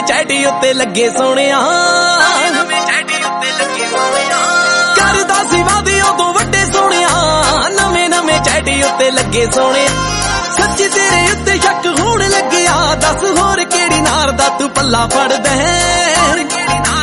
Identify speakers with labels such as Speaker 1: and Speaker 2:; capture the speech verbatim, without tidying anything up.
Speaker 1: ਚੈਟੀ ਉੱਤੇ ਲੱਗੇ ਸੋਹਣਿਆ, ਕਰਦਾ ਸੀ ਵਾਦੇ ਉਦੋਂ ਵੱਡੇ ਸੋਹਣਿਆ, ਨਵੇਂ ਨਵੇਂ ਚੈਟੀ ਉੱਤੇ ਲੱਗੇ ਸੋਹਣਿਆ। ਸੱਚੀ ਤੇਰੇ ਉੱਤੇ ਸ਼ੱਕ ਹੋਣ ਲੱਗਿਆ, ਦੱਸ ਹੋਰ ਕਿਹੜੀ ਨਾਰ ਦਾ ਤੂੰ ਪੱਲਾ ਫੜਦਾ ਹੈ।